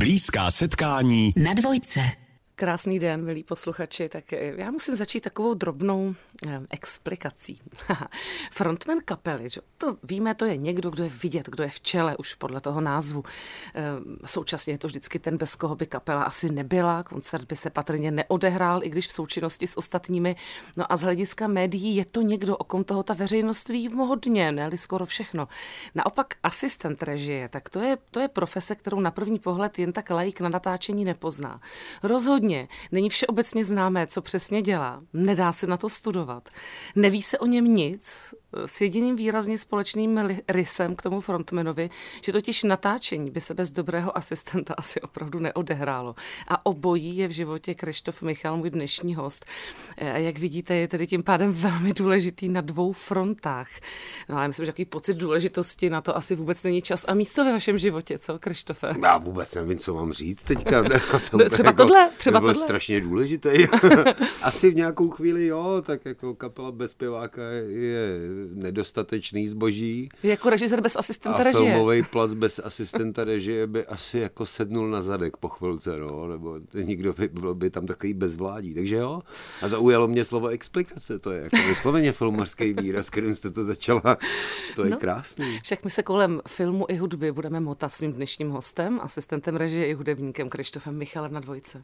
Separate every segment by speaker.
Speaker 1: Blízká setkání
Speaker 2: na Dvojce.
Speaker 3: Krásný den, milí posluchači, tak já musím začít takovou drobnou explikací. Frontman kapely, že? To víme, to je někdo, kdo je vidět, kdo je v čele, už podle toho názvu. Současně je to vždycky ten, bez koho by kapela asi nebyla, koncert by se patrně neodehrál, i když v součinnosti s ostatními. No a z hlediska médií je to někdo, o kom toho ta veřejnost ví hodně, ne-li skoro všechno. Naopak asistent režie, tak to je profese, kterou na první pohled jen tak laik na natáčení nepozná. Rozhodně není všeobecně známé, co přesně dělá. Nedá se na to studovat. Neví se o něm nic, s jediným výrazně společným rysem k tomu frontmanovi, že totiž natáčení by se bez dobrého asistenta asi opravdu neodehrálo. A obojí je v životě Kryštof Michal, můj dnešní host. A jak vidíte, je tedy tím pádem velmi důležitý na dvou frontách. No ale myslím, že takový pocit důležitosti na to asi vůbec není čas a místo ve vašem životě, co, Kryštofe?
Speaker 4: Já vůbec nevím, co mám říct teďka.
Speaker 3: Třeba tohle.
Speaker 4: Byl strašně důležitý. Asi v nějakou chvíli jo, tak jako kapela bez zpěváka je nedostatečný zboží.
Speaker 3: Jako režisér bez asistenta
Speaker 4: a
Speaker 3: režie.
Speaker 4: Filmový plac bez asistenta režie by asi jako sednul na zadek po chvilce, no, nebo nikdo byl by tam takový bezvládí, takže jo. A zaujalo mě slovo explikace, to je jako vysloveně filmarský výraz, kterým jste to začala, to je krásný.
Speaker 3: Však my se kolem filmu i hudby budeme motat svým dnešním hostem, asistentem režie i hudebníkem Kryštofem Michalem na Dvojce.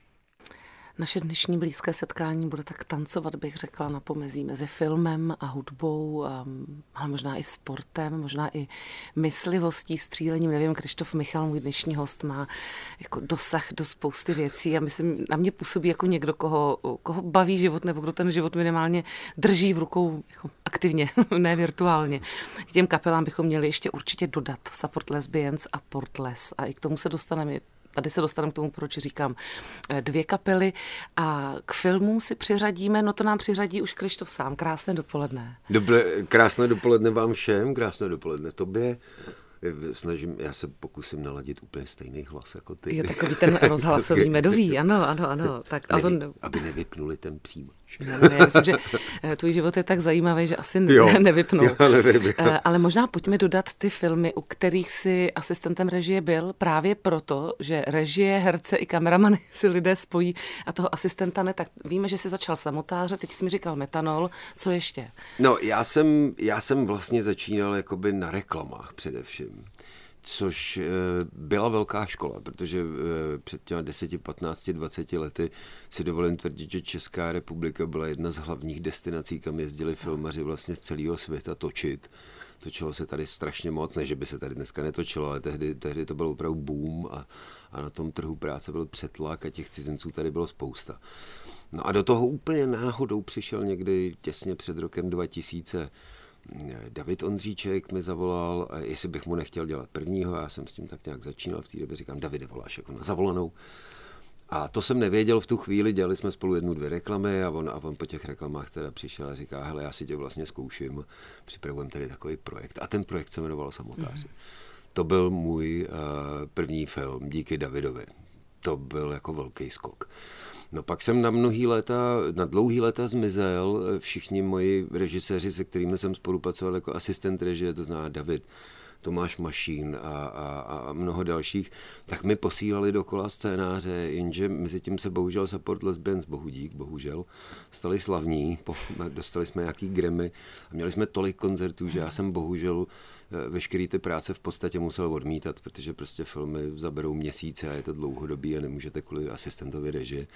Speaker 3: Naše dnešní blízké setkání bude tak tancovat, bych řekla, na pomezí mezi filmem a hudbou, ale možná i sportem, možná i myslivostí, střílením. Nevím, Kryštof Michal, můj dnešní host, má jako dosah do spousty věcí a myslím, na mě působí jako někdo, koho baví život, nebo kdo ten život minimálně drží v rukou jako aktivně, ne virtuálně. K těm kapelám bychom měli ještě určitě dodat Support Lesbians a Portless a i k tomu se dostaneme. Tady se dostaneme k tomu, proč říkám dvě kapely a k filmům si přiřadíme, no to nám přiřadí už Kryštof sám. Krásné dopoledne.
Speaker 4: Krásné dopoledne vám všem, krásné dopoledne tobě. Já se pokusím naladit úplně stejný hlas jako ty.
Speaker 3: Je takový ten rozhlasový medový, ano. Tak,
Speaker 4: aby nevypnuli ten přijímač.
Speaker 3: Já myslím, že tvůj život je tak zajímavý, že asi nevypnou. Ale možná pojďme dodat ty filmy, u kterých si asistentem režie byl, právě proto, že režie, herce i kameramany si lidé spojí a toho asistenta ne. Tak víme, že jsi začal samotáře, teď jsi mi říkal Metanol, co ještě?
Speaker 4: No, já jsem vlastně začínal jakoby na reklamách především, což byla velká škola, protože před těmi 10, 15, 20 lety si dovolím tvrdit, že Česká republika byla jedna z hlavních destinací, kam jezdili filmaři vlastně z celého světa točit. Točilo se tady strašně moc, ne, že by se tady dneska netočilo, ale tehdy to byl opravdu boom a na tom trhu práce byl přetlak a těch cizinců tady bylo spousta. No a do toho úplně náhodou přišel někdy těsně před rokem 2000 David Ondříček mi zavolal, jestli bych mu nechtěl dělat prvního, já jsem s tím tak nějak začínal, v té době říkám, Davide, voláš jako na zavolanou. A to jsem nevěděl v tu chvíli, dělali jsme spolu 1-2 reklamy a on po těch reklamách teda přišel a říká, hele, já si tě vlastně zkouším, připravujeme tady takový projekt. A ten projekt se jmenoval Samotáři. To byl můj první film, díky Davidovi. To byl jako velký skok. No pak jsem na dlouhý léta zmizel, všichni moji režiséři, se kterými jsem spolupracoval jako asistent režie, to znamená David, Tomáš Mašín a mnoho dalších, tak mi posílali dokola scénáře, jenže mezi tím se bohužel Support Lesbians, bohužel, stali slavní, dostali jsme nějaký Grammy a měli jsme tolik koncertů, že já jsem bohužel veškerý ty práce v podstatě musel odmítat, protože prostě filmy zaberou měsíce a je to dlouhodobý a nemůžete kvůli asistentovi režie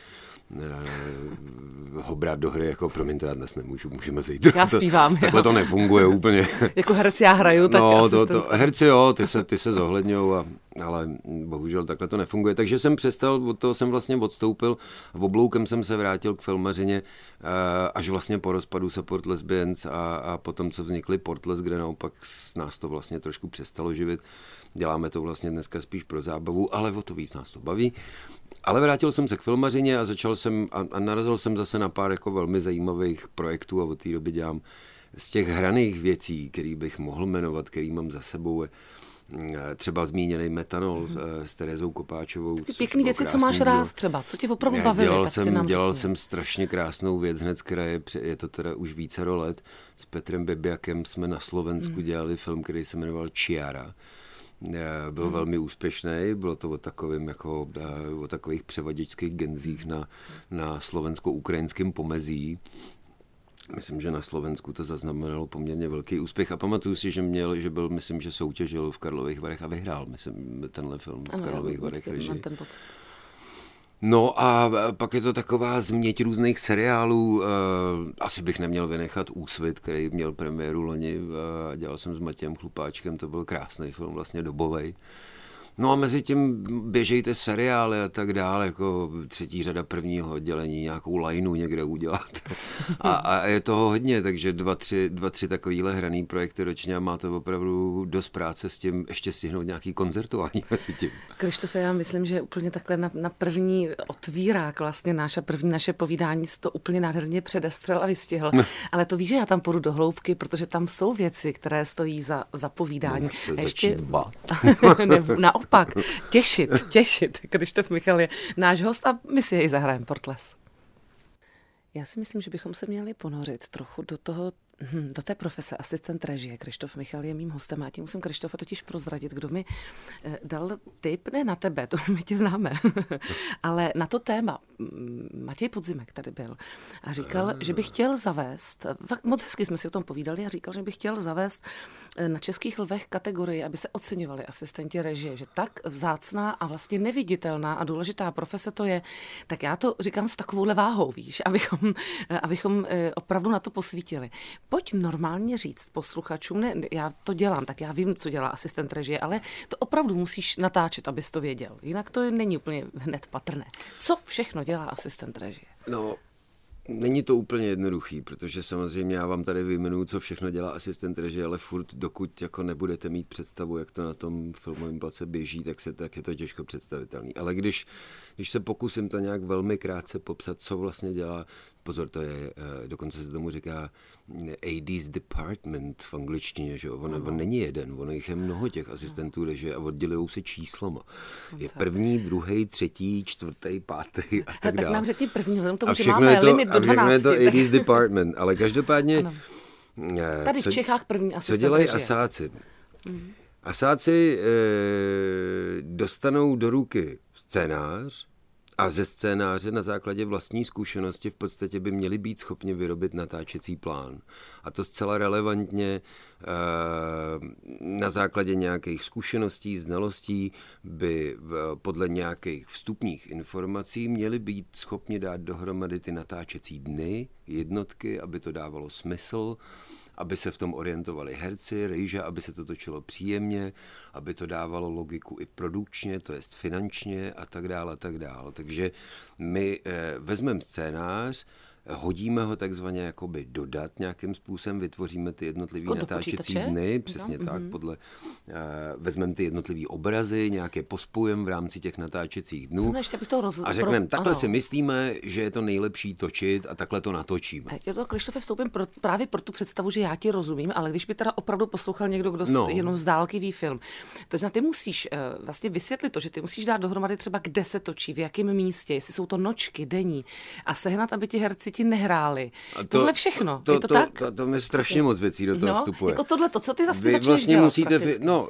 Speaker 4: ho brát do hry, jako promiňte, já dnes nemůžu, můžeme zítra.
Speaker 3: Já zpívám.
Speaker 4: Takhle to nefunguje úplně.
Speaker 3: Jako herec já hraju, tak asistent.
Speaker 4: Herci jo, ty se zohledňujou, ale bohužel takhle to nefunguje. Takže jsem přestal, od toho jsem vlastně odstoupil a obloukem jsem se vrátil k filmařině až vlastně po rozpadu Support Lesbians a potom, co vznikly Portless, kde naopak nás to vlastně trošku přestalo živit. Děláme to vlastně dneska spíš pro zábavu, ale o to víc nás to baví. Ale vrátil jsem se k filmařině a začal jsem a narazil jsem zase na pár jako velmi zajímavých projektů a od té doby dělám z těch hraných věcí, který bych mohl jmenovat, který mám za sebou, třeba zmíněný Metanol s Terezou Kopáčovou.
Speaker 3: Pěkný věci, co máš rád třeba, co tě opravdu bavily,
Speaker 4: Dělal jsem strašně krásnou věc hned z kraje, je to teda už vícero let, s Petrem Bebiakem jsme na Slovensku dělali film, který se jmenoval Čiara. byl velmi úspěšný. Bylo to o takových převaděčských genzích na slovensko-ukrajinském pomezí. Myslím, že na Slovensku to zaznamenalo poměrně velký úspěch a pamatuju si, že byl, myslím, že soutěžil v Karlových Varech a vyhrál, myslím, tenhle film v Karlových Varech režii. No a pak je to taková změť různých seriálů. Asi bych neměl vynechat Úsvit, který měl premiéru loni. Dělal jsem s Matějem Chlupáčkem, to byl krásný film, vlastně dobovej. No a mezi tím běžejte seriály a tak dále, jako Třetí řada prvního oddělení, nějakou lajnu někde udělat. A je toho hodně, takže dva, tři takovýhle hraný projekty ročně a máte opravdu dost práce s tím ještě stihnout nějaký koncertování mezi tím.
Speaker 3: Krištofe, já myslím, že úplně takhle na první otvírák vlastně první naše povídání si to úplně nádherně předestřel a vystihl. Ale to víš, že já tam půjdu do hloubky, protože tam jsou věci, které stojí za povídání. Naopak, těšit. Krištof Michal je náš host a my si jej zahrajeme Portles. Já si myslím, že bychom se měli ponořit trochu do té profese asistent režie. Krištof Michal je mým hostem a já ti musím, Krištofe, totiž prozradit, kdo mi dal tip, ne na tebe, to my tě známe, ale na to téma. Matěj Podzimek tady byl a říkal, že by chtěl zavést, moc hezky jsme si o tom povídali, a říkal, že by chtěl zavést na Českých lvech kategorii, aby se oceňovali asistenti režie, že tak vzácná a vlastně neviditelná a důležitá profese to je, tak já to říkám s takovouhle váhou, víš, abychom opravdu na to posvítili. Pojď normálně říct posluchačům, ne, já to dělám, tak já vím, co dělá asistent režie, ale to opravdu musíš natáčet, abys to věděl. Jinak to není úplně hned patrné. Co všechno dělá asistent režie?
Speaker 4: No, není to úplně jednoduchý, protože samozřejmě já vám tady vyjmenuju, co všechno dělá asistent režie, ale furt dokud jako nebudete mít představu, jak to na tom filmovém place běží, tak je to těžko představitelný. Ale když se pokusím to nějak velmi krátce popsat, co vlastně dělá, pozor, to je, dokonce se tomu říká AD's department v angličtině, že on není jeden, ono jich je mnoho těch asistentů režie a oddělují se číslama. Je první, druhý, třetí, čtvrtý, pátý a tak dále.
Speaker 3: Tak nám řekni první, tomu, že máme limit do 12.
Speaker 4: A všechno je to AD's department, ale každopádně
Speaker 3: tady v Čechách první asistent
Speaker 4: co dělají asáci? Asáci dostanou do ruky scénář a ze scénáře na základě vlastní zkušenosti v podstatě by měli být schopni vyrobit natáčecí plán. A to zcela relevantně na základě nějakých zkušeností, znalostí by podle nějakých vstupních informací měli být schopni dát dohromady ty natáčecí dny, jednotky, aby to dávalo smysl, aby se v tom orientovali herci, rejža, aby se to točilo příjemně, aby to dávalo logiku i produkčně, to jest finančně a tak dále, a tak dále. Takže my vezmeme scénář, hodíme ho takzvaně jakoby dodat nějakým způsobem, vytvoříme ty jednotlivý natáčecí dny, přesně tak, vezmeme ty jednotlivý obrazy, nějaké pospojujeme v rámci těch natáčecích dnů a řekneme, takhle si myslíme, že je to nejlepší točit a takhle to natočíme.
Speaker 3: Já to, Krištofe, vstoupím právě pro tu představu, že já ti rozumím, ale když by teda opravdu poslouchal někdo, kdo jenom z dálky ví film, to znamená, ty musíš vlastně vysvětlit to, že ty musíš dát dohromady třeba, kde se točí, v jakém místě, jestli jsou to nočky, denní a sehnat, aby ti herci ti nehráli. Tohle všechno, je to tak?
Speaker 4: To mi strašně moc věcí do toho vstupuje.
Speaker 3: Jako tohle, to, co ty vlastně začneš dělat
Speaker 4: musíte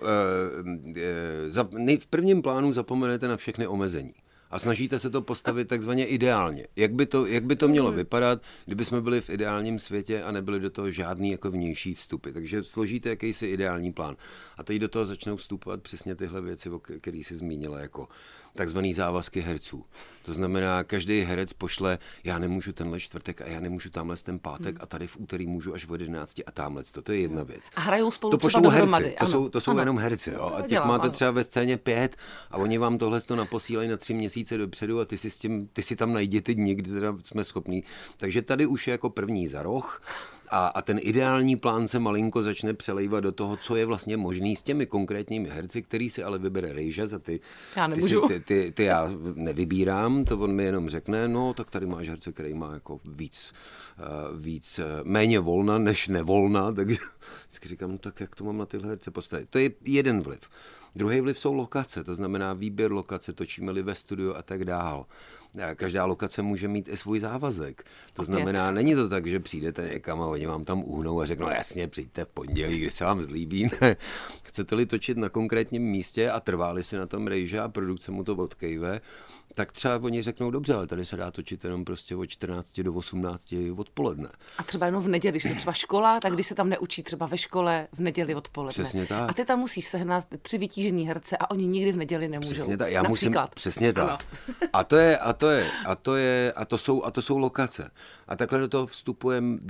Speaker 4: v prvním plánu zapomenete na všechny omezení. A snažíte se to postavit takzvaně ideálně. Jak by to mělo vypadat, kdyby jsme byli v ideálním světě a nebyly do toho žádný jako vnější vstupy. Takže složíte jakýsi ideální plán. A teď do toho začnou vstupovat přesně tyhle věci, o kterých jsi zmínila, jako takzvaný závazky herců. To znamená, každý herec pošle, já nemůžu tenhle čtvrtek a já nemůžu tamhle ten pátek a tady v úterý můžu až od 11 a tamhle. To je jedna věc.
Speaker 3: A hrajou spolu
Speaker 4: to
Speaker 3: třeba dohromady.
Speaker 4: To jsou jenom herci. Jo? A těch máte třeba ve scéně 5 a oni vám tohle naposílají na 3 měsíce dopředu a ty si tam najděte dny, kdy teda jsme schopní. Takže tady už je jako první za roh a ten ideální plán se malinko začne přelejvat do toho, co je vlastně možný s těmi konkrétními herci, který si ale vybere rejža za ty.
Speaker 3: Já nemůžu.
Speaker 4: Ty já nevybírám, to on mi jenom řekne, no tak tady máš herce, který má jako víc méně volna než nevolna, takže vždycky říkám, no tak jak to mám na tyhle herce postavit. To je jeden vliv. Druhý vliv jsou lokace, to znamená výběr lokace, točíme-li ve studiu a tak dál. Každá lokace může mít i svůj závazek. To znamená, není to tak, že přijdete někam a oni vám tam uhnou a řeknou, jasně, přijďte v pondělí, kdy se vám zlíbí. Chcete-li točit na konkrétním místě a trvá-li si na tom rejže a produkce mu to odkejve, tak třeba oni řeknou, dobře, ale tady se dá točit jenom prostě od 14 do 18 odpoledne.
Speaker 3: A třeba jenom v neděli, když je třeba škola, tak když se tam neučí třeba ve škole v neděli odpoledne.
Speaker 4: Přesně tak.
Speaker 3: A ty tam musíš sehnat při vytížení herce a oni nikdy v neděli nemůžou.
Speaker 4: Přesně tak. Přesně tak.
Speaker 3: Ano.
Speaker 4: A to jsou lokace. A takhle do toho vstupujeme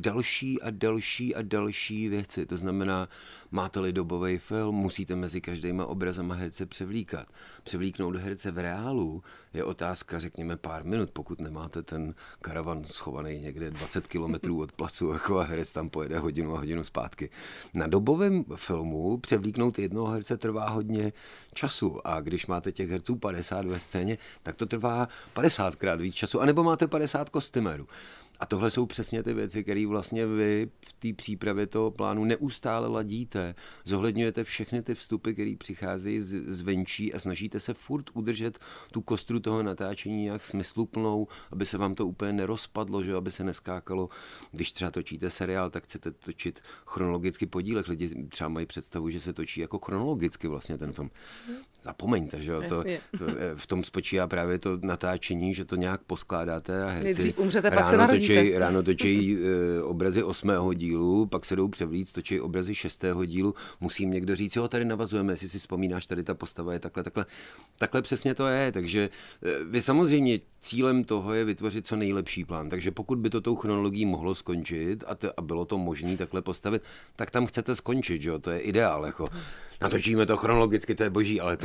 Speaker 4: další věci. To znamená, máte-li dobový film, musíte mezi každýma obrazama herce převlíkat. Převlíknout herce v reálu je otázka, řekněme, pár minut, pokud nemáte ten karavan schovaný někde 20 kilometrů od placu, jako a herec tam pojede hodinu a hodinu zpátky. Na dobovém filmu převlíknout jednoho herce trvá hodně času a když máte těch herců 50 ve scéně, tak to trvá 50krát víc času, anebo máte 50 kostymérů. A tohle jsou přesně ty věci, které vlastně vy v té přípravě toho plánu neustále ladíte. Zohledňujete všechny ty vstupy, které přicházejí zvenčí a snažíte se furt udržet tu kostru toho natáčení nějak smysluplnou, aby se vám to úplně nerozpadlo, že aby se neskákalo. Když třeba točíte seriál, tak chcete točit chronologicky po dílech. Lidi třeba mají představu, že se točí jako chronologicky vlastně ten film. Zapomeňte, že to v tom spočívá právě to natáčení, že to nějak poskládáte a herci
Speaker 3: nejdřív umřete, pak se narodíte.
Speaker 4: Ráno točí obrazy 8. dílu, pak se jdou převlít, točí obrazy 6. dílu. Musím někdo říct, jo, tady navazujeme, jestli si vzpomínáš, tady ta postava je takhle přesně to je. Takže vy samozřejmě cílem toho je vytvořit co nejlepší plán. Takže pokud by to tou chronologií mohlo skončit a bylo to možné takhle postavit, tak tam chcete skončit, že jo, to je ideál. Jako. Natočíme to chronologicky, to je boží, ale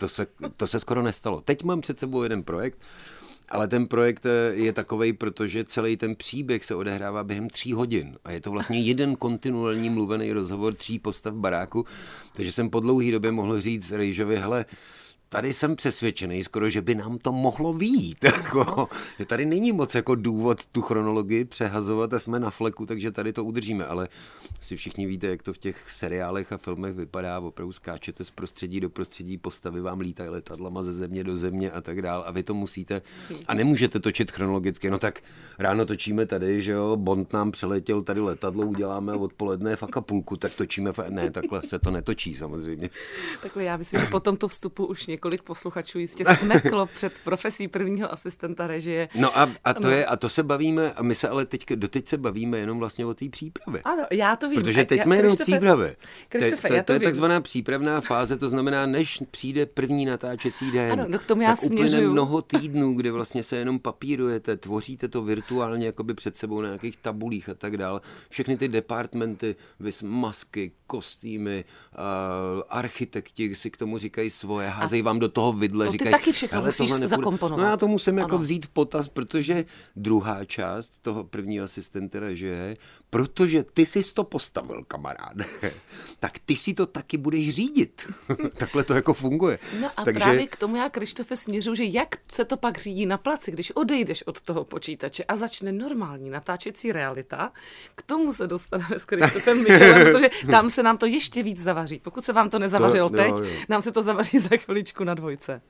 Speaker 4: to se skoro nestalo. Teď mám před sebou jeden projekt, ale ten projekt je takovej, protože celý ten příběh se odehrává během 3 hodin a je to vlastně jeden kontinuální mluvený rozhovor 3 postav baráku, takže jsem po dlouhé době mohl říct Rejžovi, hele, tady jsem přesvědčený skoro, že by nám to mohlo vyjít. Tady není moc jako důvod tu chronologii přehazovat a jsme na fleku, takže tady to udržíme, ale si všichni víte, jak to v těch seriálech a filmech vypadá, opravdu skáčete z prostředí do prostředí, postavy vám lítají letadlama ze země do země a tak dál a vy to musíte a nemůžete točit chronologicky, no tak ráno točíme tady, že jo, Bond nám přeletěl tady letadlo, uděláme odpoledne v Acapulku, tak točíme, ne, takhle se to netočí samozřejmě.
Speaker 3: Takhle já myslím, že po tomto vstupu už několik posluchačů jistě smeklo před profesí prvního asistenta režie.
Speaker 4: No a to se bavíme, a my se ale doteď se bavíme jenom vlastně o té přípravě.
Speaker 3: Ano, já to vím.
Speaker 4: Protože teď jsme jenom v přípravě. To je
Speaker 3: vím.
Speaker 4: takzvaná přípravná fáze, to znamená, než přijde první natáčecí den,
Speaker 3: ano, no k tomu já
Speaker 4: tak uplyne mnoho týdnů, kde vlastně se jenom papírujete, tvoříte to virtuálně jakoby před sebou na nějakých tabulích a tak dál. Všechny ty departmenty, masky, kostýmy, architekti si k tomu říkají svoje, házejí vám do toho vidle,
Speaker 3: to
Speaker 4: říkají,
Speaker 3: taky všechno musíš zakomponovat.
Speaker 4: No já to musím jako vzít v potaz, protože druhá část toho prvního asistenta režie, protože ty jsi to postavil, kamaráde, tak ty si to taky budeš řídit. Takhle to jako funguje.
Speaker 3: No a právě k tomu já, Krištofe, směřuji, že jak se to pak řídí na placi, když odejdeš od toho počítače a začne normální natáčecí realita, k tomu se dostaneme s Krištofem Michalem, protože tam se nám to ještě víc zavaří. Pokud se vám to nezavařilo teď, nám se to zavaří za chviličku na Dvojce.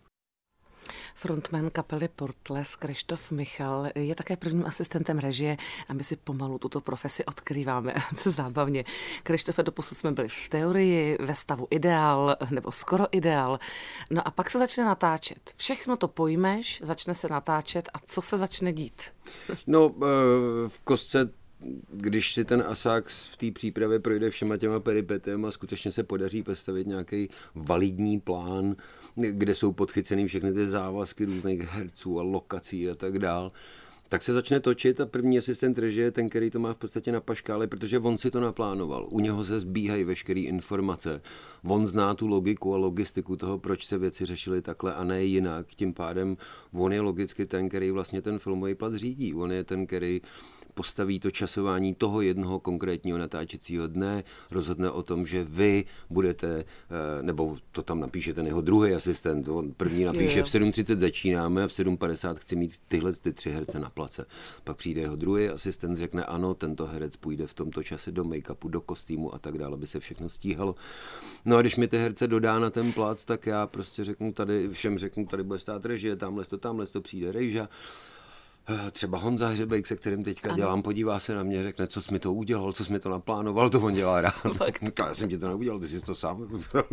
Speaker 3: Frontman kapely Portles Krištof Michal je také prvním asistentem režie a my si pomalu tuto profesi odkrýváme. Co zábavně. Krištofe, doposud jsme byli v teorii, ve stavu ideál nebo skoro ideál. No a pak se začne natáčet. Všechno to pojmeš, začne se natáčet a co se začne dít?
Speaker 4: No, v kostce, když si ten asák v té přípravě projde všema těma peripetiemi a skutečně se podaří postavit nějaký validní plán, kde jsou podchycený všechny ty závazky různých herců a lokací a tak dál, tak se začne točit a první asistent režie je ten, který to má v podstatě na paškále, protože on si to naplánoval. U něho se sbíhají veškeré informace. On zná tu logiku a logistiku toho, proč se věci řešily takhle a ne jinak. Tím pádem on je logicky ten, který vlastně ten filmový plat řídí. On je ten, který postaví to časování toho jednoho konkrétního natáčecího dne, rozhodne o tom, že vy budete, nebo to tam napíše ten jeho druhý asistent, on první napíše v 7:30 začínáme a v 7:50 chci mít tyhle 3 herce na place. Pak přijde jeho druhý asistent, řekne ano, tento herec půjde v tomto čase do make-upu, do kostýmu a tak dále, aby se všechno stíhalo. No a když mi ty herce dodá na ten plac, tak já prostě všem řeknu, tady bude stát režie, tamhle to přijde rejža. Třeba Honza Hřebejk, se kterým teďka dělám, podívá se na mě, řekne, co jsi mi to udělal, co jsi mi to naplánoval, to on dělá rád. Já jsem ti to neudělal, ty jsi to sám.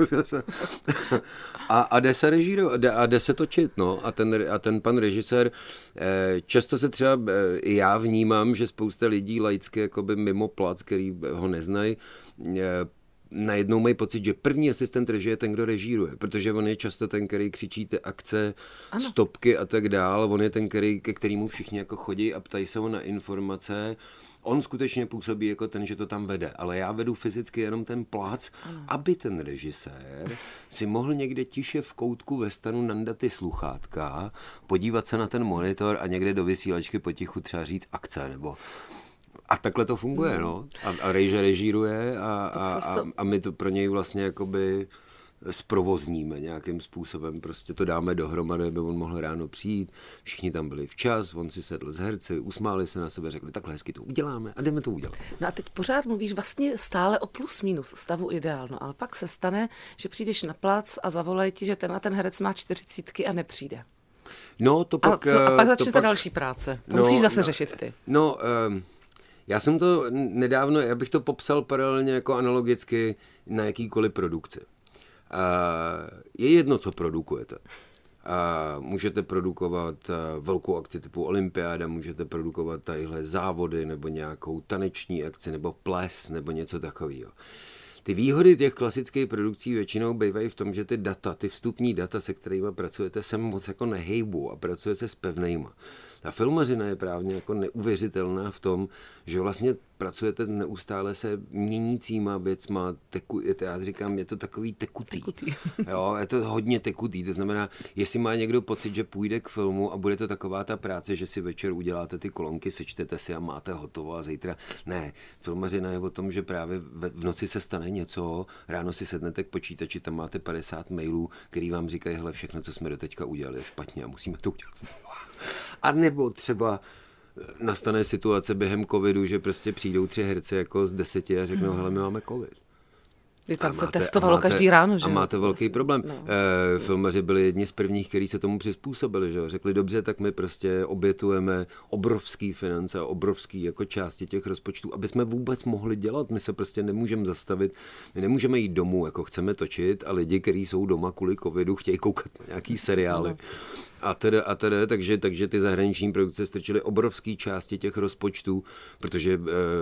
Speaker 4: a jde se režírovat, a jde se točit, no. A ten pan režisér, často se třeba i já vnímám, že spousta lidí laicky jakoby mimo plac, který ho neznají, najednou mají pocit, že první asistent režie je ten, kdo režíruje, protože on je často ten, který křičí ty akce, stopky a tak dál, on je ten, ke kterému všichni jako chodí a ptají se ho na informace. On skutečně působí jako ten, že to tam vede, ale já vedu fyzicky jenom ten plác, aby ten režisér si mohl někde tiše v koutku ve stanu nandat ty sluchátka, podívat se na ten monitor a někde do vysílačky potichu třeba říct akce, nebo a takhle to funguje, no. A Rejže režíruje a my to pro něj vlastně jakoby zprovozníme nějakým způsobem. Prostě to dáme dohromady, aby on mohl ráno přijít. Všichni tam byli včas, on si sedl s herci, usmáli se na sebe, řekli, takhle hezky to uděláme a jdeme to udělat.
Speaker 3: No a teď pořád mluvíš vlastně stále o plus minus stavu ideálno, ale pak se stane, že přijdeš na plac a zavolají ti, že ten herec má 40 a nepřijde.
Speaker 4: No, to pak...
Speaker 3: A pak začne ta další práce. To musíš zase řešit ty.
Speaker 4: Já jsem to nedávno, já bych to popsal paralelně jako analogicky na jakýkoliv produkci. Je jedno, co produkujete. Můžete produkovat velkou akci typu olympiáda, můžete produkovat tadyhle závody nebo nějakou taneční akci nebo ples nebo něco takového. Ty výhody těch klasických produkcí většinou bývají v tom, že ty vstupní data, se kterými pracujete, se moc jako nehejbou a pracuje se s pevnejma. Ta filmařina je právě jako neuvěřitelná v tom, že vlastně pracujete neustále se měnícíma věcma, já říkám, je to takový tekutý. Jo, je to hodně tekutý, to znamená, jestli má někdo pocit, že půjde k filmu a bude to taková ta práce, že si večer uděláte ty kolonky, sečtete si a máte hotovo a zítra. Ne, filmařina je o tom, že právě v noci se stane něco, ráno si sednete k počítači, tam máte 50 mailů, který vám říkají, hele, všechno, co jsme doteďka udělali, je špatně a musíme to udělat znovu. A nebo třeba nastane situace během covidu, že prostě přijdou 3 herci jako z 10 a řeknou, hele, my máme covid.
Speaker 3: Tam se testovalo každý ráno, že?
Speaker 4: A máte velký problém. No. Filmaři byli jedni z prvních, kteří se tomu přizpůsobili, že? Řekli, dobře, tak my prostě obětujeme obrovský finance a obrovský jako části těch rozpočtů, aby jsme vůbec mohli dělat. My se prostě nemůžeme zastavit, my nemůžeme jít domů, jako chceme točit a lidi, kteří jsou doma kvůli covidu, chtějí koukat na nějaký seriály. No. A teda, takže ty zahraniční produkce strčily obrovské části těch rozpočtů, protože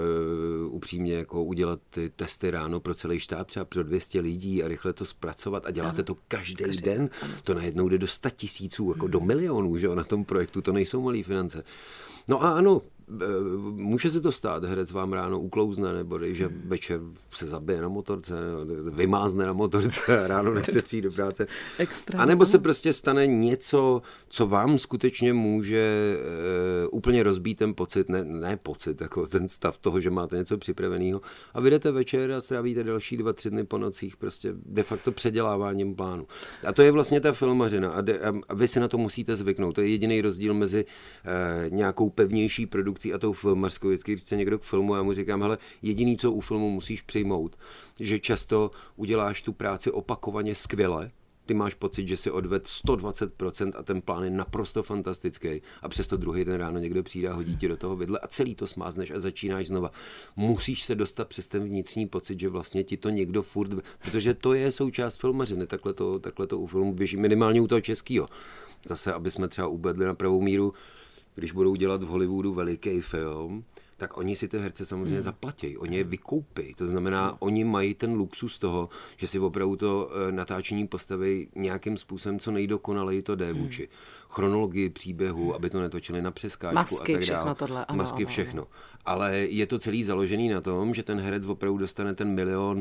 Speaker 4: upřímně jako udělat ty testy ráno pro celý štáb, třeba pro 200 lidí a rychle to zpracovat a děláte to každý den, to najednou jde do 100 000, jako do milionů, že jo, na tom projektu, to nejsou malé finance. No a ano, může se to stát, herec vám ráno uklouzne, nebo že večer se zabije na motorce, vymázne na motorce a ráno nechce přijít do práce. A nebo se prostě stane něco, co vám skutečně může úplně rozbít ten pocit, ne pocit, jako ten stav toho, že máte něco připraveného a vy jdete večer a strávíte další 2-3 dny po nocích prostě de facto předěláváním plánu. A to je vlastně ta filmařina a vy si na to musíte zvyknout. To je jediný rozdíl mezi nějakou pevnější produkcí a tou filmařskou. Vždycky, když se někdo k filmu, já mu říkám, hele, jediný, co u filmu musíš přijmout, že často uděláš tu práci opakovaně skvěle, ty máš pocit, že si odved 120% a ten plán je naprosto fantastický a přesto druhý den ráno někdo přijde a hodí ti do toho vidle a celý to smázneš a začínáš znova. Musíš se dostat přes ten vnitřní pocit, že vlastně ti to někdo furt, protože to je součást filmařiny, takhle to u filmu běží, minimálně u toho českého. Zase, aby jsme třeba ubedli na pravou míru, když budou dělat v Hollywoodu veliký film, tak oni si ty herce samozřejmě zaplatí, oni je vykoupí. To znamená, oni mají ten luxus toho, že si opravdu to natáčení postaví nějakým způsobem, co nejdokonaleji to jde vůči chronologii příběhu, aby to netočili na přeskáčku
Speaker 3: masky,
Speaker 4: a tak
Speaker 3: všechno
Speaker 4: dále.
Speaker 3: Tohle.
Speaker 4: Masky, všechno. Ale je to celý založený na tom, že ten herec opravdu dostane ten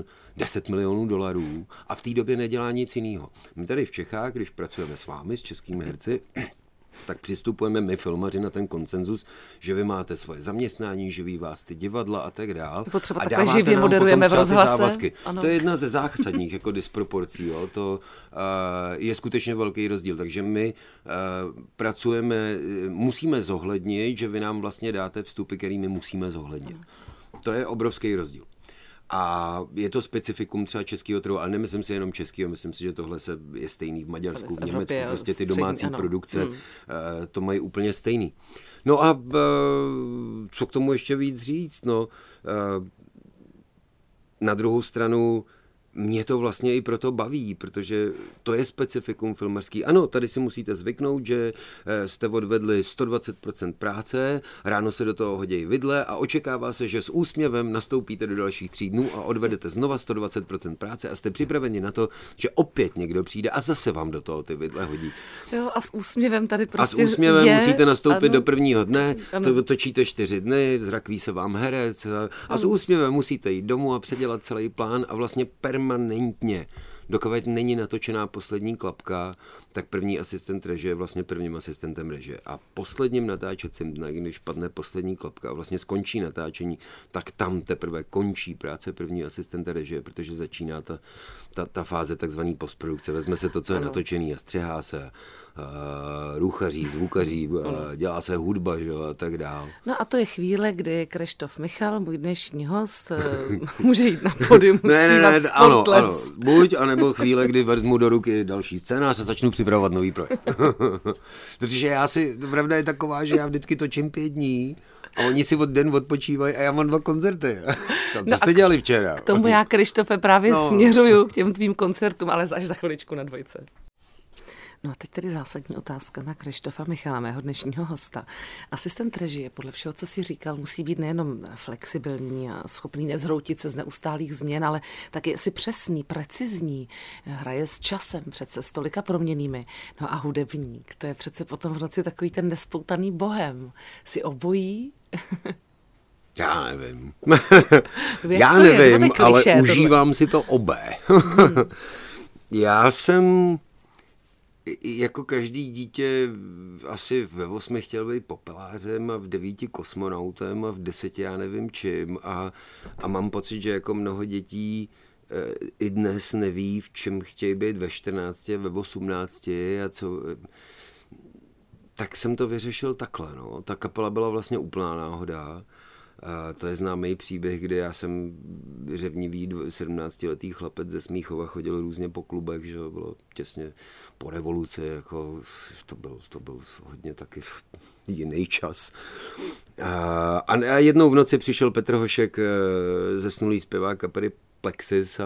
Speaker 4: 10 milionů dolarů a v té době nedělá nic jiného. My tady v Čechách, když pracujeme s vámi, s českými herci, tak přistupujeme my filmaři na ten konsenzus, že vy máte svoje zaměstnání, živí vás ty divadla a tak dál.
Speaker 3: Potřeba
Speaker 4: a
Speaker 3: takhle živě moderujeme v rozhlase.
Speaker 4: To je jedna ze zásadních jako disproporcí. Jo? To je skutečně velký rozdíl. Takže my pracujeme, musíme zohlednit, že vy nám vlastně dáte vstupy, který my musíme zohlednit. To je obrovský rozdíl. A je to specifikum třeba českého trhu, ale nemyslím si jenom českého, myslím si, že tohle je stejný v Maďarsku, v Německu, prostě ty domácí produkce to mají úplně stejný. No a co k tomu ještě víc říct? No, na druhou stranu mě to vlastně i proto baví, protože to je specifikum filmařský. Ano, tady si musíte zvyknout, že jste odvedli 120% práce, ráno se do toho hodí vidle a očekává se, že s úsměvem nastoupíte do dalších 3 dnů a odvedete znova 120% práce a jste připraveni na to, že opět někdo přijde a zase vám do toho ty vidle hodí.
Speaker 3: Jo, a s úsměvem tady prostě
Speaker 4: A s úsměvem musíte nastoupit do prvního dne, to točíte 4 dny, zrakví se vám herec a s úsměvem musíte jít domů a předělat celý plán a vlastně permanentně. Dokud není natočená poslední klapka, tak první asistent režie je vlastně prvním asistentem režie. A posledním natáčecím dne, když padne poslední klapka a vlastně skončí natáčení, tak tam teprve končí práce první asistenta režie, protože začíná ta fáze takzvaný postprodukce. Vezme se to, co je natočený a střihá se, růchaří, zvukaří, dělá se hudba, že, a tak dál.
Speaker 3: No a to je chvíle, kdy Kryštof Michal, můj dnešní host, může jít na podium, zpívat Sportless.
Speaker 4: Ano, buď, anebo chvíle, kdy vezmu do ruky další scénář a začnu připravovat nový projekt. Protože pravda je taková, že já vždycky točím 5 dní a oni si den odpočívají a já mám 2 koncerty. Co jste dělali včera?
Speaker 3: K tomu já, Kryštofe, právě směřuju k těm tvým koncertům, ale až za chviličku na Dvojce. No a teď tedy zásadní otázka na Kryštofa Michala, mého dnešního hosta. Asistent režie, podle všeho, co si říkal, musí být nejenom flexibilní a schopný nezhroutit se z neustálých změn, ale taky si přesný, precizní, hraje s časem, přece s tolika proměnými. No a hudebník, to je přece potom v noci takový ten nespoutaný bohem. Si obojí?
Speaker 4: Já nevím. Já nevím, ale užívám si to obé. Já jsem jako každý dítě asi ve 8 chtěl být popelářem a v 9 kosmonautem a v 10 já nevím čím a mám pocit, že jako mnoho dětí i dnes neví, v čem chtějí být ve 14, ve 18 a co. Tak jsem to vyřešil takhle. No. Ta kapela byla vlastně úplná náhoda. To je známý příběh, kdy já jsem řevnivý 17letý chlapec ze Smíchova, chodil různě po klubech, že bylo těsně po revoluci, jako to byl hodně taky jiný čas. A jednou v noci přišel Petr Hošek, zesnulý zpěvák kapely Plexis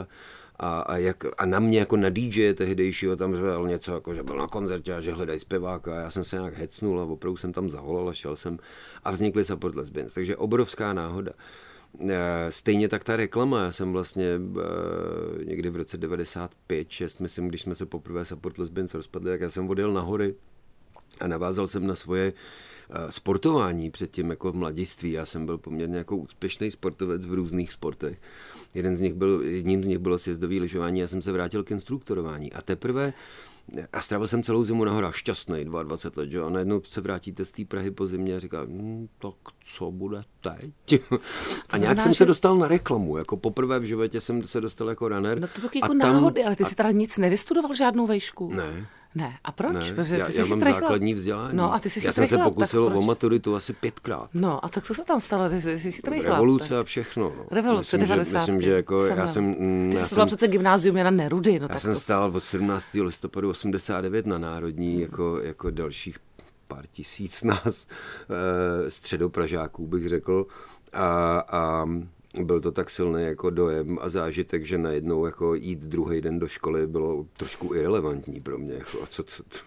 Speaker 4: a na mě jako na DJ tehdejšího tam řval něco, jako, že byl na koncertě a že hledají zpěváka a já jsem se nějak hecnul a opravdu jsem tam zavolal a šel jsem a vznikly Support Lesbians, takže obrovská náhoda. Stejně tak ta reklama, já jsem vlastně někdy v roce 95-6, myslím, když jsme se poprvé Support Lesbians rozpadli, tak já jsem odjel na hory a navázal jsem na svoje sportování předtím jako v mladiství. Já jsem byl poměrně jako úspěšný sportovec v různých sportech. Jedním z nich bylo sjezdový lyžování, já jsem se vrátil k instruktorování a teprve a strávil jsem celou zimu na horách šťastný, 22 let, že? A najednou se vrátíte z té Prahy po zimě a říká, tak co bude teď? A nějak jsem se dostal na reklamu, jako poprvé v životě jsem se dostal jako runner.
Speaker 3: No to bylo jako náhody, ale ty jsi teda nic nevystudoval, žádnou vejšku? Ne. A proč?
Speaker 4: Ne, já mám základní vzdělání.
Speaker 3: No, a ty jsi
Speaker 4: já jsem se pokusil o maturitu asi 5krát.
Speaker 3: No a tak co se tam stalo? Ty jsi chytrý chlap.
Speaker 4: Revoluce a všechno. No.
Speaker 3: Revoluce, 90.
Speaker 4: Myslím, že jako
Speaker 3: Ty jsi studoval přece gymnázium Jana Nerudy. No,
Speaker 4: já jsem stál v 17. listopadu 89 na Národní, jako dalších pár tisíc nás, středopražáků bych řekl. A byl to tak silný jako dojem a zážitek, že najednou jako jít druhý den do školy bylo trošku irelevantní pro mě. Jako, co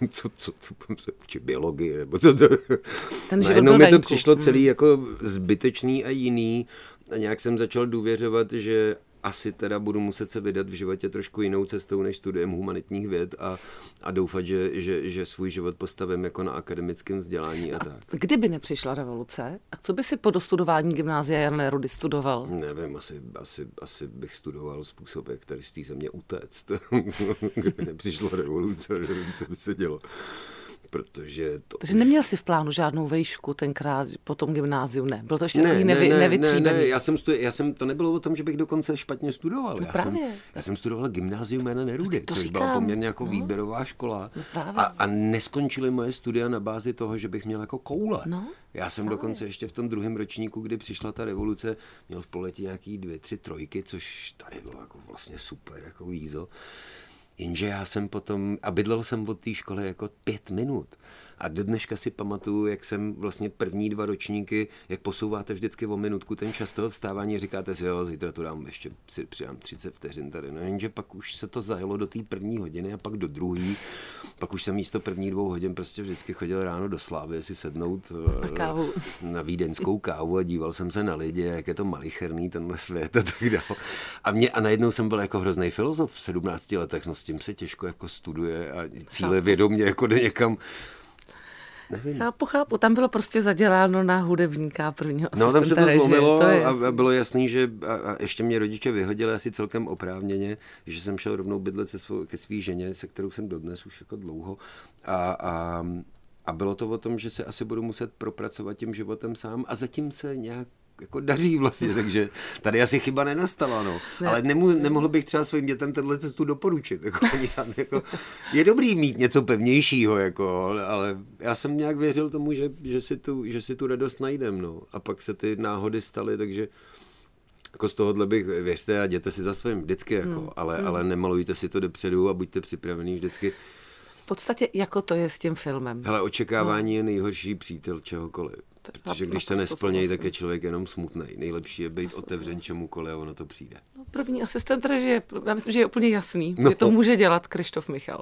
Speaker 4: se učí biologii, nebo co to. Najednou mi to přišlo celý jako zbytečný a jiný a nějak jsem začal důvěřovat, že asi teda budu muset se vydat v životě trošku jinou cestou než studiem humanitních věd a doufat, že svůj život postavím jako na akademickém vzdělání a tak.
Speaker 3: Kdyby nepřišla revoluce, a co by si po dostudování gymnázia Jana Nerudy studoval?
Speaker 4: Nevím, asi bych studoval způsob, jak tady z té země utéct. Kdyby nepřišla revoluce, nevím, co by se dělo. protože to...
Speaker 3: Takže neměl jsi v plánu žádnou vejšku tenkrát po tom gymnáziu, ne? Bylo to ještě takový nevytříbený.
Speaker 4: Ne, to nebylo o tom, že bych dokonce špatně studoval.
Speaker 3: No
Speaker 4: Já jsem studoval gymnázium jména Nerudy, což byla poměrně jako výběrová škola. A neskončily moje studia na bázi toho, že bych měl jako koule. Já jsem dokonce ještě v tom druhém ročníku, kdy přišla ta revoluce, měl v poletí nějaký 2, 3 trojky, což tady bylo jako vlastně super, jako vízo. Jenže já jsem potom, a bydlel jsem od té školy jako 5 minut. A do dneška si pamatuju, jak jsem vlastně první 2 ročníky, jak posouváte vždycky o minutku ten čas toho vstávání, říkáte si, jo, zítra tu dám ještě přidám 30 vteřin tady. No jenže pak už se to zajelo do té první hodiny a pak do druhé. Pak už jsem místo první 2 hodin prostě vždycky chodil ráno do Slávy si sednout na vídeňskou kávu a díval jsem se na lidi, jak je to malicherný tenhle svět a tak dále. A najednou jsem byl jako hrozný filozof v 17 letech, no s tím se těžko jako studuje a cíle vědomě jako jde někam. Nevím.
Speaker 3: Chápu, tam bylo prostě zaděláno na hudebníka prvního asistenta.
Speaker 4: No tam se to zlomilo a bylo jasný, že a ještě mě rodiče vyhodili asi celkem oprávněně, že jsem šel rovnou bydlet ke svý ženě, se kterou jsem dodnes už jako dlouho a bylo to o tom, že se asi budu muset propracovat tím životem sám a zatím se nějak jako daří vlastně, takže tady asi chyba nenastala, no. Ne. Ale nemohl bych třeba svým dětem tenhle cestu doporučit, jako, je dobrý mít něco pevnějšího, jako, ale já jsem nějak věřil tomu, že si tu radost najdem, no. A pak se ty náhody staly, takže jako z tohohle bych, věřte a jděte si za svým vždycky, jako, ale nemalujte si to dopředu a buďte připravený vždycky.
Speaker 3: V podstatě jako to je s tím filmem.
Speaker 4: Hele, očekávání je nejhorší přítel čehokoliv. Protože když se nesplnějí, tak je člověk jenom smutnej. Nejlepší je být otevřen čemukoliv a ono to přijde.
Speaker 3: No, první asistent režie, já myslím, že je úplně jasný, že to může dělat Kryštof Michal.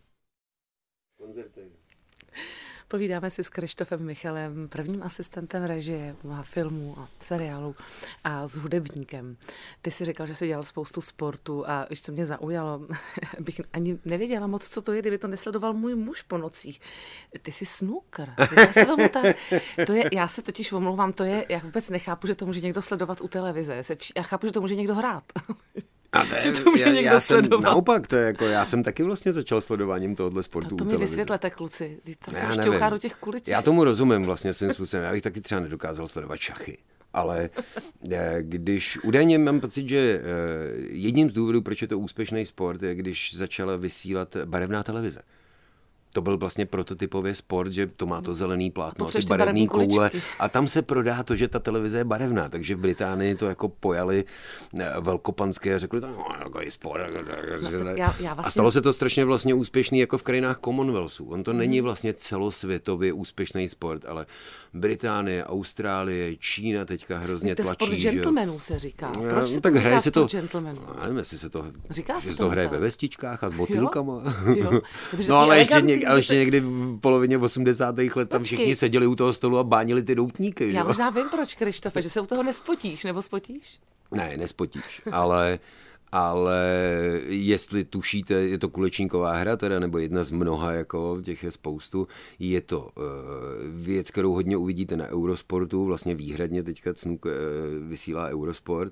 Speaker 3: Povídáme si s Kryštofem Michalem, prvním asistentem režie a filmů a seriálů a s hudebníkem. Ty jsi říkal, že jsi dělal spoustu sportu a když co mě zaujalo, bych ani nevěděla moc, co to je, kdyby to nesledoval můj muž po nocích. Ty jsi snooker. Já se totiž omlouvám, já vůbec nechápu, že to může někdo sledovat u televize. Já chápu, že to může někdo hrát. Že to může někdo sledovat.
Speaker 4: Naopak, to je jako, já jsem taky vlastně začal sledováním tohohle sportu.
Speaker 3: To mi vysvětlete, kluci. Tam se už ťouká do těch kuliček.
Speaker 4: Já tomu rozumím vlastně svým způsobem. Já bych taky třeba nedokázal sledovat šachy. Ale když údajně mám pocit, že jedním z důvodů, proč je to úspěšný sport, je, když začala vysílat barevná televize. To byl vlastně prototypový sport, že to má to zelený plátno a ty barevné koule. A tam se prodá to, že ta televize je barevná. Takže v Británii to jako pojali velkopanské a řekli, no, jako je sport. A stalo se to strašně vlastně úspěšný jako v krajinách Commonwealthu. On to není vlastně celosvětově úspěšný sport, ale Británie, Austrálie, Čína teďka hrozně tlačí.
Speaker 3: To je sport gentlemanů se říká. Proč se
Speaker 4: tak
Speaker 3: to
Speaker 4: říká
Speaker 3: sport gentlemanů?
Speaker 4: Já nevím, jestli se to,
Speaker 3: říká se
Speaker 4: to hraje ve vestičkách a s botýlkama.
Speaker 3: Jo.
Speaker 4: No ale ještě někdy v polovině 80. let tam všichni seděli u toho stolu a bánili ty doutníky.
Speaker 3: Já možná vím proč, Kryštofe, že se u toho nespotíš, nebo spotíš?
Speaker 4: Ne, nespotíš, ale jestli tušíte, je to kulečníková hra, teda, nebo jedna z mnoha, jako těch je spoustu, je to věc, kterou hodně uvidíte na Eurosportu, vlastně výhradně teďka vysílá Eurosport,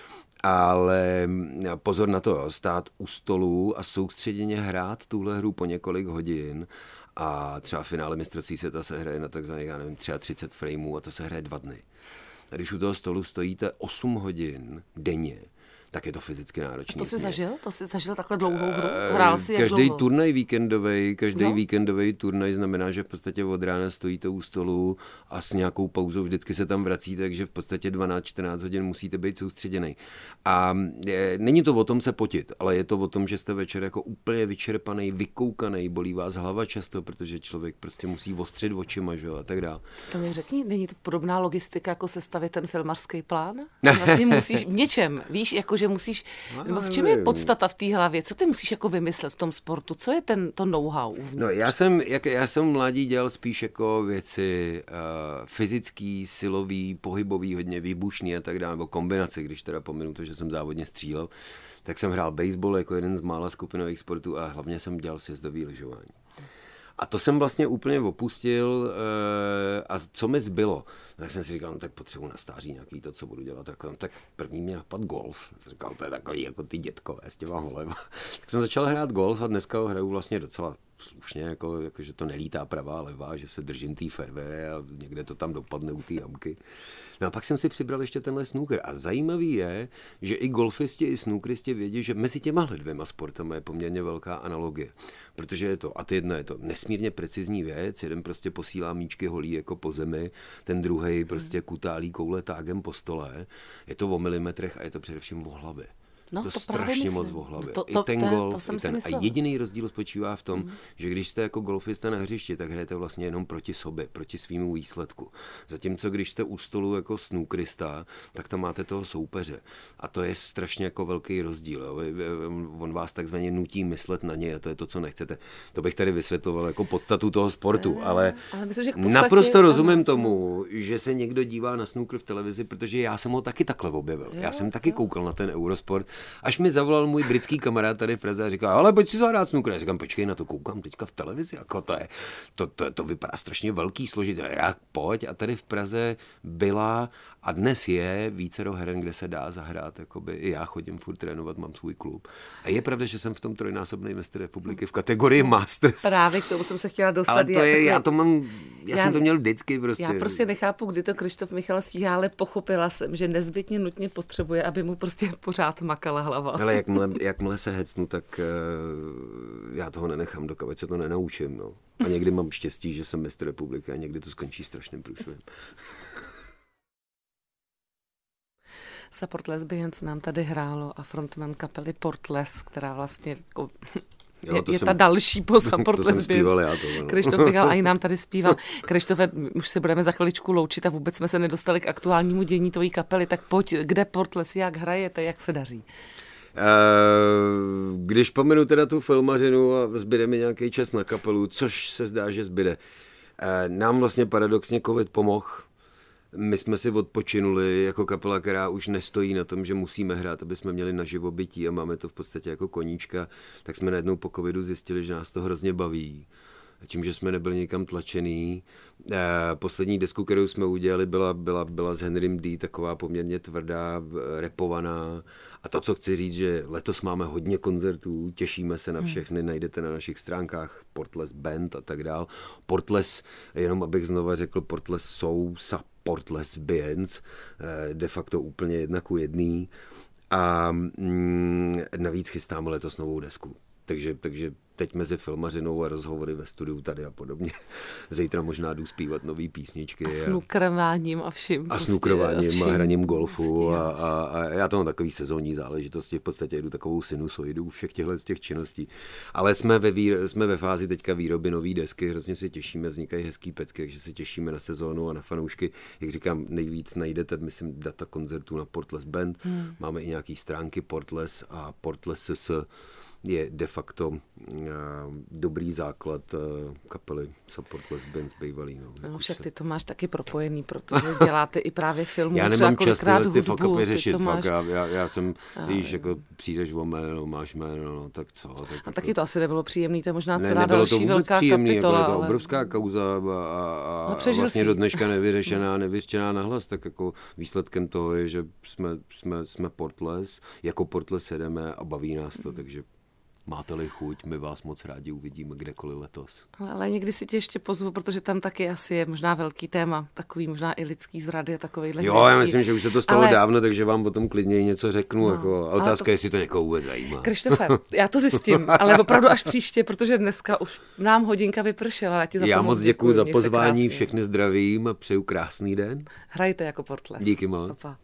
Speaker 4: ale pozor na to, stát u stolu a soustředěně hrát tuhle hru po několik hodin a třeba finále mistrovství světa se hraje na takzvaných, já nevím, 30 frameů a to se hraje 2 dny. A když u toho stolu stojíte 8 hodin denně, tak je to fyzicky náročný.
Speaker 3: A to jsi zažil? To jsi zažil takhle dlouhou hru? Hrál jsi jak
Speaker 4: každý
Speaker 3: dlouho?
Speaker 4: Turnaj víkendový turnaj znamená, že v podstatě od rána stojíte u stolu a s nějakou pauzou vždycky se tam vracíte, takže v podstatě 12-14 hodin musíte být soustředěný. A není to o tom se potit, ale je to o tom, že jste večer jako úplně vyčerpaný, vykoukaný, bolí vás hlava často, protože člověk prostě musí ostřit očima, že? A tak dále.
Speaker 3: To mi řekni, není to podobná logistika, jako sestavit ten filmařský plán? Vlastně musíš v něčem, víš, jakože musíš, nebo v čem je podstata v té hlavě? Co ty musíš jako vymyslet v tom sportu? Co je to know-how uvnitř?
Speaker 4: No, já jsem mladí dělal spíš jako věci fyzický, silový, pohybový, hodně výbušný a tak dále, nebo kombinace, když teda pominu to, že jsem závodně střílel, tak jsem hrál baseball jako jeden z mála skupinových sportů a hlavně jsem dělal sjezdový lyžování. A to jsem vlastně úplně opustil a co mi zbylo? Tak jsem si říkal, no tak potřebuji na stáří nějaký to, co budu dělat. Tak první mě napadl golf. Říkal, to je takový jako ty dětkové s těma holema. Tak jsem začal hrát golf a dneska ho hraju vlastně docela slušně, jako, že to nelítá pravá, levá, že se držím té fairway a někde to tam dopadne u té jamky. No a pak jsem si přibral ještě tenhle snooker. A zajímavý je, že i golfisti, i snookeristi vědí, že mezi těmahle dvěma sportama je poměrně velká analogie. Protože je to, a ty jedna je to nesmírně precizní věc, jeden prostě posílá míčky holí jako po zemi, ten druhej prostě kutálí koule tágem po stole. Je to o milimetrech a je to především o hlavě.
Speaker 3: No,
Speaker 4: to
Speaker 3: to
Speaker 4: strašně moc v hlavě.
Speaker 3: To,
Speaker 4: I ten golf,
Speaker 3: i ten.
Speaker 4: A jediný rozdíl spočívá v tom, že když jste jako golfista na hřišti, tak hrajete vlastně jenom proti sobě, proti svýmu výsledku. Zatímco když jste u stolu jako snookerista, tak tam máte toho soupeře. A to je strašně jako velký rozdíl. Jo. On vás takzvaně nutí myslet na něj a to je to, co nechcete. To bych tady vysvětloval jako podstatu toho sportu, ale
Speaker 3: myslím, že podstatě,
Speaker 4: naprosto rozumím tomu, že se někdo dívá na snooker v televizi, protože já jsem ho taky takhle objevil. Já jsem taky koukal na ten Eurosport. Až mi zavolal můj britský kamarád tady v Praze a říká, ale pojď si zahrát snooker. Já říkám, počkej, na to koukám teďka v televizi, jako to vypadá strašně velký, složité. Jak pojď. A tady v Praze byla a dnes je vícero heren, kde se dá zahrát. Jakoby i já chodím furt trénovat, mám svůj klub. A je pravda, že jsem v tom trojnásobný mistr republiky v kategorii Masters.
Speaker 3: Právě k tomu jsem se chtěla dostat.
Speaker 4: Ale já jsem to měl vždycky prostě.
Speaker 3: Já prostě nechápu, kdy to Kryštof Michal stíhá, ale pochopila jsem, že nezbytně nutně potřebuje, aby mu prostě pořád makala hlava.
Speaker 4: Ale jakmile se hecnu, tak já toho nenechám, dokud se to nenaučím. No. A někdy mám štěstí, že jsem mistr republiky a někdy to skončí strašným průšvihem.
Speaker 3: Support Lesbians nám tady hrálo a frontman kapely Portless, která vlastně jako je ta další po Support Lesbians. Kryštof Michal a i nám tady zpíval. Kryštofe, už se budeme za chviličku loučit a vůbec jsme se nedostali k aktuálnímu dění tvojí kapely, tak pojď, kde Portless, jak hrajete, jak se daří?
Speaker 4: Když pomenu teda tu filmařinu a zbyde mi nějaký čas na kapelu, což se zdá, že zbyde. Nám vlastně paradoxně covid pomohl. My jsme si odpočinuli jako kapela, která už nestojí na tom, že musíme hrát, aby jsme měli na živobytí a máme to v podstatě jako koníčka, tak jsme najednou po covidu zjistili, že nás to hrozně baví. Tím, že jsme nebyli nikam tlačený. Poslední desku, kterou jsme udělali, byla s Henrym D, taková poměrně tvrdá, repovaná. A to, co chci říct, že letos máme hodně koncertů, těšíme se na všechny, najdete na našich stránkách Portless Band a tak dál. Portless, jenom abych znova řekl, Portless jsou Support Lesbians, de facto úplně 1:1. A navíc chystáme letos novou desku. Takže teď mezi filmařinou a rozhovory ve studiu tady a podobně. Zítra možná jdu zpívat nový písničky.
Speaker 3: A snookerováním a vším.
Speaker 4: A snookerováním a hraním golfu a já to mám takový sezónní záležitosti. V podstatě jdu takovou sinusoidu všech těch činností. Ale jsme ve fázi teďka výroby nový desky, hrozně se těšíme, vznikají hezký pecky, takže se těšíme na sezónu a na fanoušky. Jak říkám, nejvíc najdete, myslím, data koncertů na Portless Band. Máme i nějaký stránky Portless a Portless je de facto dobrý základ kapely Support Lesbians bývalý.
Speaker 3: No, však ty to máš taky propojený, protože děláte i právě filmy.
Speaker 4: Já nemám čas ty fuck-upy řešit. Já jsem, víš, jako přijdeš o jméno, máš jméno, no, tak co. Tak
Speaker 3: a
Speaker 4: jako,
Speaker 3: taky to asi nebylo příjemný, to je možná celá další velká
Speaker 4: příjemný,
Speaker 3: kapitola.
Speaker 4: Jako je to obrovská kauza a vlastně do dneška nevyřešená nahlas, tak jako výsledkem toho je, že jsme Portless, jako Portless jedeme a baví nás to, takže máte-li chuť, my vás moc rádi uvidíme kdekoliv letos.
Speaker 3: Ale někdy si tě ještě pozvu, protože tam taky asi je možná velký téma, takový možná i lidský zrady a takovýhle věcí.
Speaker 4: Já myslím, že už se to stalo dávno, takže vám potom klidně něco řeknu. Jako, a otázka je, jestli to někoho vůbec zajímá.
Speaker 3: Kryštofe, já to zjistím, ale opravdu až příště, protože dneska už nám hodinka vypršela. Já
Speaker 4: moc děkuji za pozvání, všechny zdravím a přeju krásný den.
Speaker 3: Hrajte jako Portless.
Speaker 4: Díky moc.
Speaker 3: Papa.